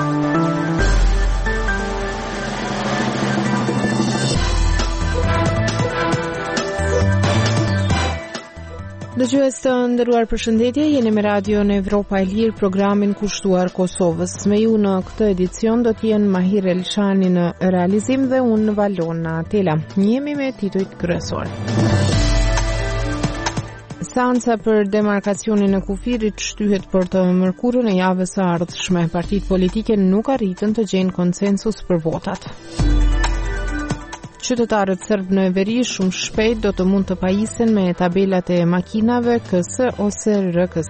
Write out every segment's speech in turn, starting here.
Dëgjues të nderuar, përshëndetje, jeni me radion Evropa e Lirë, programin kushtuar Kosovës. Me ju në këtë edicion do t'jenë Mahir Elshani në realizim dhe unë Valona Tela. Jemi me titujt kryesor. Seanca për demarkacionin e kufirit shtyhet për të mërkurën e javës së ardhshme. Partitë politike nuk arritën të gjejnë konsensus për votat. Qytetarët serb në veri shumë shpejt do të mund të pajisen me tabelat e makinave KS ose RKS.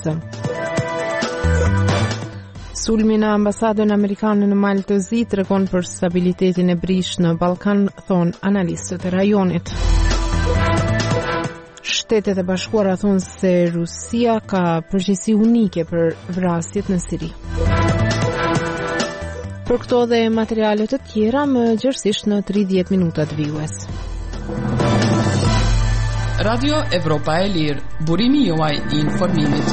Sulmi në ambasadën amerikane në Maltëzi tregon për stabilitetin e brish në Ballkan, thonë analistët e rajonit. Shtetet e Bashkuara thonë se Rusia ka përgjegjësi unike për vrasjet në Siri. Për këto dhe materialet të tjera më gjërësisht në 30 minutat vijues. Radio Evropa e Lirë, burimi juaj I informimit.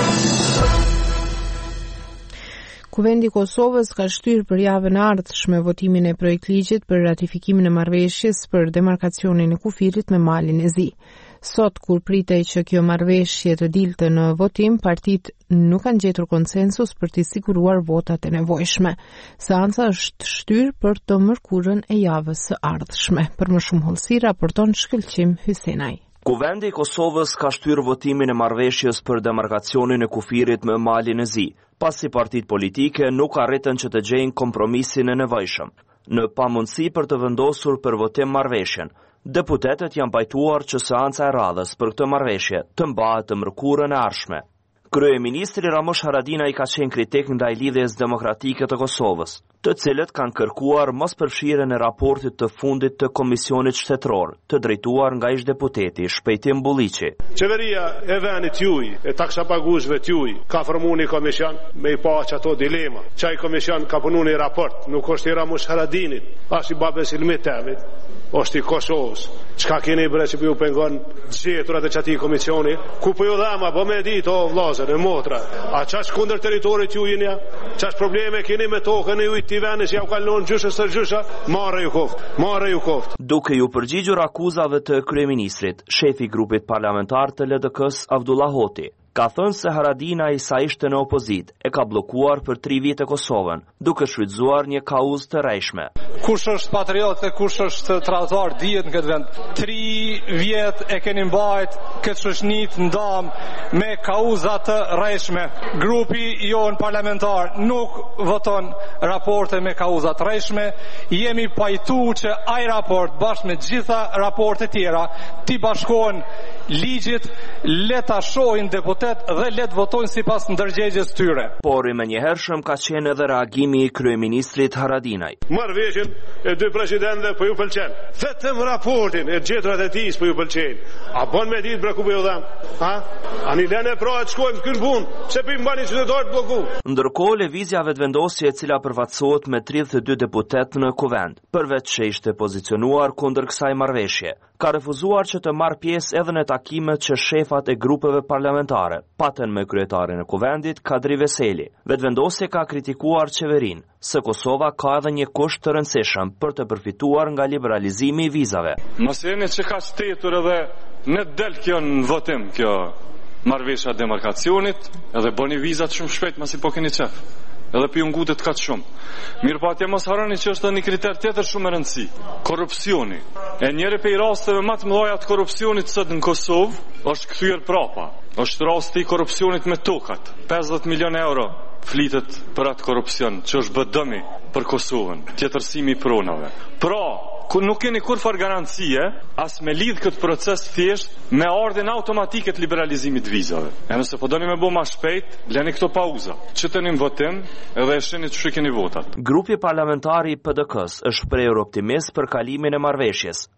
Kuvendi I Kosovës ka shtyrë për javën e ardhshme votimin e projektligjit për ratifikimin e marrëveshjes për demarkacionin e kufirit me Malin e Zi. Sot, kur pritej që kjo marrëveshje të dilte në votim, partitë nuk kanë gjetur konsensus për të siguruar votat e nevojshme. Seanca është shtyrë për të mërkurën e javës së ardhshme. Për më shumë hollësi raporton Shkëlqim Hysenaj. Kuvendi I Kosovës ka shtyrë votimin e marrëveshjes për demarkacionin e kufirit me Malin e Zi, pasi partitë politike nuk arritën që të gjejnë kompromisin e nevojshëm. Në pamundësi për të vendosur për votim marrëveshjen, deputetët janë pajtuar që seanca e radhës për këtë marrëveshje të mbahet të mërkurën e ardhshme. Kryeministri Ramush Haradinaj ka qenë kritik ndaj lidhjes demokratike të Kosovës, të cilët kanë kërkuar mospërfshirjen e raportit të fundit të Komisionit Shtetëror, të drejtuar nga ish-deputeti Shpejtim Bulliqi. Qeveria e vendit juaj, e taksapaguesve t'juaj, ka formuar një komision me I pa ato dilema. Çai komision ka punuar një raport, nuk është I Ramush Haradinit, as I babes Ilmitemit, është I Kosovës. Çka keni bërë që ju pengon gjeturat e çati komisioni, ku po ju dhama, po me ditë o vllazër e motra. A çash kundër territorit ju jeni? Çash probleme keni me tokën e ju të vendit, ja u kalon gjyshe së gjysha? Marrë ju koft. Duke ju përgjigjur akuzave të kryeministrit, shefi I grupit parlamentar të LDK-s Abdullah Hoti ka thënë se Haradinaj sa ishte në opozit e ka blokuar për 3 vite Kosovën, duke shfrytzuar një kauzë të rrejshme. Kush është patriot dhe kush është tradhtar dihet në këtë vend. 3 vjet e keni mbajt këtë shoqënit ndam me kauza të rrejshme. Grupi jon parlamentar nuk voton raporte me kauza të rrejshme. Jemi pajtuar që ai raport bashkë me gjitha raportet tjera ti bashkohen ligjit, le ta shohin deputet dhe le të votojnë sipas ndërgjegjes tyre. Por I menjëhershëm ka qenë edhe reagimi I kryeministrit Haradinaj. Marrëveshjen e 2 presidentëve po ju pëlqen. Vetëm raportin e gjeturat e tij po ju pëlqejnë. A bën me ditë ku po ju dham? Ha? Ani lënë pra të shkojmë këtu në punë, pse po I mbani qytetarët blloku? Ndërkohë lëvizja vetëvendosje e cila përfaqësohet me 32 deputet në kuvend, përveç që ishte pozicionuar kundër kësaj marrëveshje, ka refuzuar që të marrë pjesë edhe në takimet që shefat e grupeve parlamentare paten me kryetarin e kuvendit Kadri Veseli. Vetëvendosje ka kritikuar qeverinë se Kosova ka edhe një kusht të rëndësishëm për të përfituar nga liberalizimi I vizave. Mos jeni që ka shtetur edhe në del kjo në votim kjo marrëveshja e demarkacionit, edhe bëni vizat shumë shpejt masi po keni qef. Edhe për ju ngutet ka të shumë. Mirë po atje mos harroni që është një kriter tjetër shumë e rëndësi. Korrupsioni. E njëri prej rasteve më të mëdha të korrupsionit sot në Kosovë është kthyer prapa. Është rasti I korrupsionit me tokat. 50 milion euro flitet për atë korrupsion që është bë dëmi për Kosovën, tjetërsimi I pronave. Pra, nuk keni kurfar garancie as me lidh këtë proces thjesht me ardhen automatike të liberalizimit vizave. E nëse po doni me bë më shpejt, leni këto pauza. Çeteni në votim edhe e shihni çu keni votat. Grupi parlamentar I PDK-s është shprehur optimist për kalimin e marrëveshjes,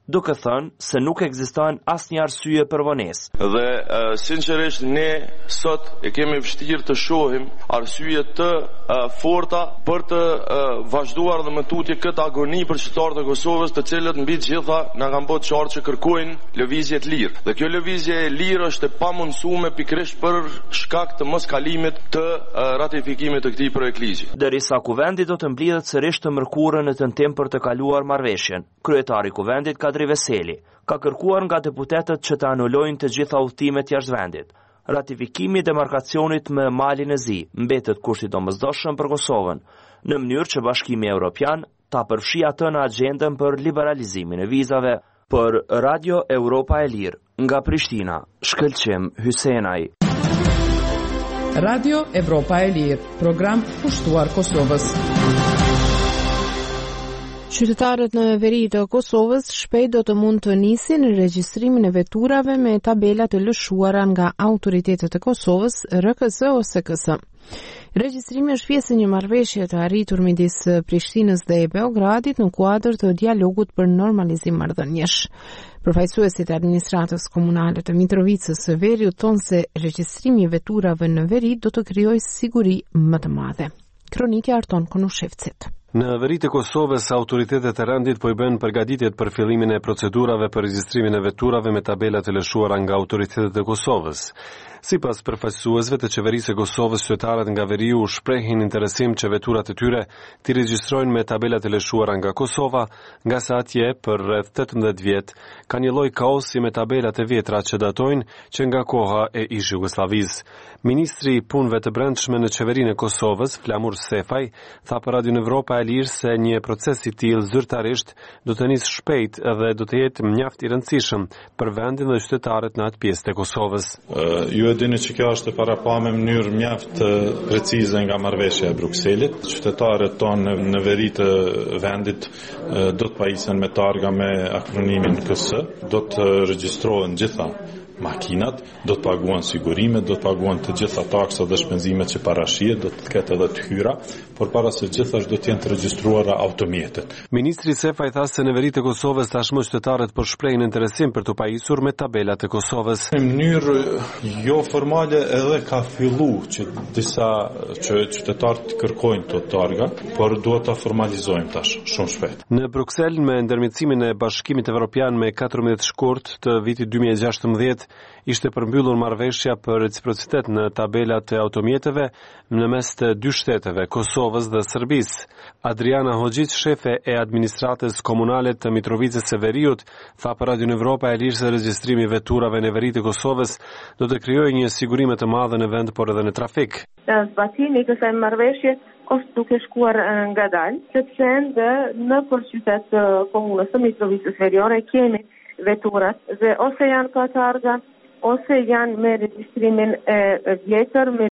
duke thënë se nuk ekziston asnjë arsye për vonesë. Dhe sinqerisht ne sot e kemi vështirë të shohim arsye të forta për të vazhduar dhe më tutje këtë agoni për qytetarët e Kosovës, të cilët mbi të gjitha na kanë bërë qartë që kërkojnë lëvizje të lirë. Dhe kjo lëvizje e lirë është e pamundsuar pikërisht për shkak të moskalimit të ratifikimit të këtij projektligji. Derisa kuvendi do të mblidhet sërish të mërkurën në tentim për të kaluar marrëveshjen, kryetari i kuvendit Kadri Veseli ka kërkuar nga deputetët që të anulojnë të gjitha udhëtimet jashtë vendit. Ratifikimi i demarkacionit me Malin e Zi mbetet kushti i domosdoshëm për Kosovën, në mënyrë që Bashkimi Evropian ta përfshijë atë në agjendën për liberalizimin e vizave. Për Radio Europa e Lirë, nga Prishtina, Shkëlqim Hysenaj. Radio Evropa e Lirë, program pushtuar Kosovës. Qytetarët në veri të Kosovës shpejt do të mund të nisin regjistrimin e veturave me tabela të lëshuara nga autoritetet e Kosovës, RKS ose KS. Regjistrimi është pjesë e një marrëveshje të arritur midis Prishtinës dhe Beogradit në kuadër të dialogut për normalizim marrëdhëniesh. Përfaqësuesit e administratës komunale të Mitrovicës së Veriut thonë se regjistrimi i veturave në veri do të krijojë siguri më të madhe. Kronike Arton Konushevcit. Në veri të Kosovës, autoritetet e rendit po i bën përgatitjet për fillimin e procedurave për regjistrimin e veturave me tabela të lëshuara nga autoritetet e Kosovës. Sipas përfaqësuesve të qeverisë së Kosovës, qytetarët nga veriu shprehin interesim që veturat e tyre t'i regjistrojnë me tabelat e lëshuara nga Kosova, nga sa atje për rreth 18 vjet ka një lloj kaosi me tabelat e vjetra që datojnë që nga koha e ish Jugosllavisë. Ministri i punëve të brendshme në qeverinë e Kosovës, Flamur Sefaj, tha për Radio Evropa e Lirë se një proces i tillë zyrtarisht do të nisë shpejt dhe do të jetë mjaft i rëndësishëm për vendin dhe qytetarët në atë pjesë të Kosovës. Ju e dini që kjo është e parapame në mënyrë mjaft precize nga marrëveshja e Brukselit. Qytetarët tonë në veri të vendit do të pajisen me targa me akronimin KS, do të regjistrohen gjitha makinat, do të paguan sigurimet, do të paguan të gjitha taksat dhe shpenzimet që parashihet, do të ketë edhe të hyra, por para së gjithash do të jenë të regjistruara automjetet. Ministri Sefaj tha se në veri të Kosovës tashmë qytetarët po shprehin interesim për të pajisur me tabelat e Kosovës. Në mënyrë jo formale edhe ka filluar që disa që qytetarët kërkojnë të targa, por duhet ta formalizojmë tash shumë shpejt. Në Bruksel, me ndërmjetësimin e Bashkimit Evropian me 14 shkurt të vitit 2016, ishte përmbyllur marrëveshja për reciprocitet në tabelat e automjeteve në mes të dy shteteve, Kosovës dhe Serbisë. Adriana Hoxhić, shefe e administratës komunale të Mitrovicës së Veriut, tha për Radio Evropa e Lirë se regjistrimi i veturave në veri të Kosovës do të krijojë një siguri më të madhe në vend por edhe në trafik. Zbatimi i kësaj marrëveshje është duke shkuar ngadalë, sepse në qytet të komunës së Mitrovicës Veriore kemi veturat dhe ose janë ka targa ose janë me regjistrimin e vjetër me